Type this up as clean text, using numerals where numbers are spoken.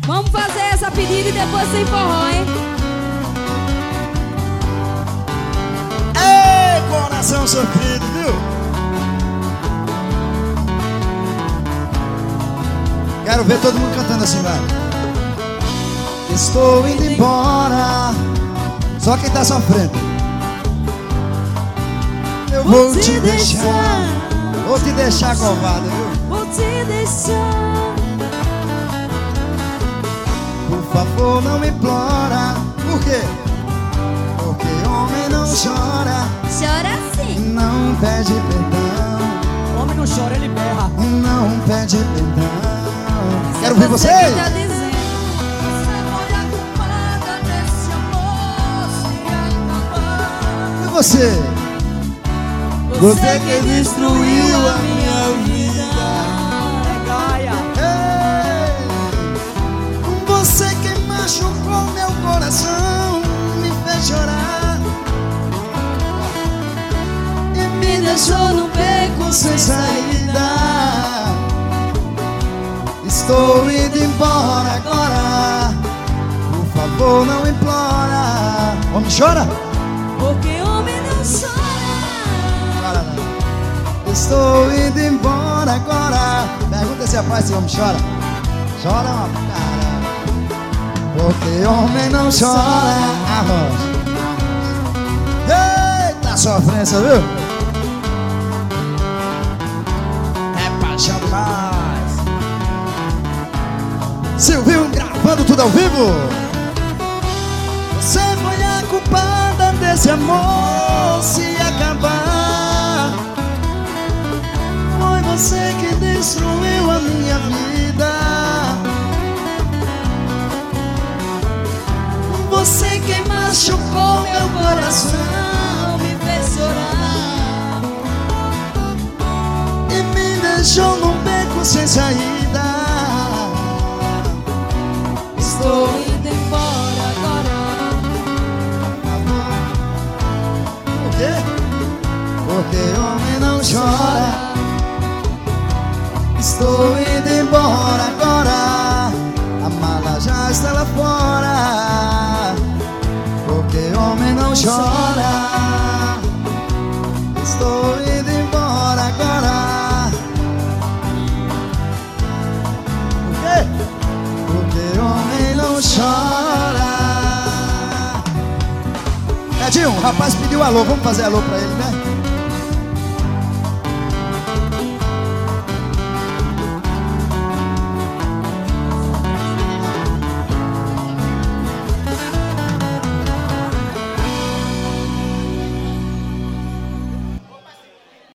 Vamos fazer essa pedida e depois sem forró, hein? Ei, coração sofrido, viu? Quero ver todo mundo cantando assim, vai. Estou indo embora. Só quem tá sofrendo. Eu vou te deixar. Vou te deixar, covarde, viu? Vou te deixar. Por favor, não me implora. Por quê? Porque homem não chora. Chora sim. Não pede perdão. Homem não chora, ele berra. Não pede perdão. Quero Você ver vocês. que tá dizendo. E você? Você que destruiu a minha vida. É Gaia. Ei, você que machucou meu coração, me fez chorar e me deixou no beco sem saída. Estou indo embora agora. Por favor, não implora. Homem chora? Porque homem não chora. Chora não. Estou indo embora agora. Pergunta se rapaz se homem chora. Chora uma cara. Porque homem não chora. Arroz. Eita sofrência, viu? É paixão demais. Silvio gravando tudo ao vivo. Você foi a culpada desse amor se acabar. Foi você que destruiu a minha vida. Você que machucou meu coração, me fez chorar e me deixou num beco sem saída. Estou indo embora agora. Por quê? Porque homem não chora. Estou indo embora agora. A mala já está lá fora. Porque homem não chora. Estou indo embora agora. Por quê? Porque homem não chora. Edinho, o rapaz pediu alô, vamos fazer alô pra ele, né?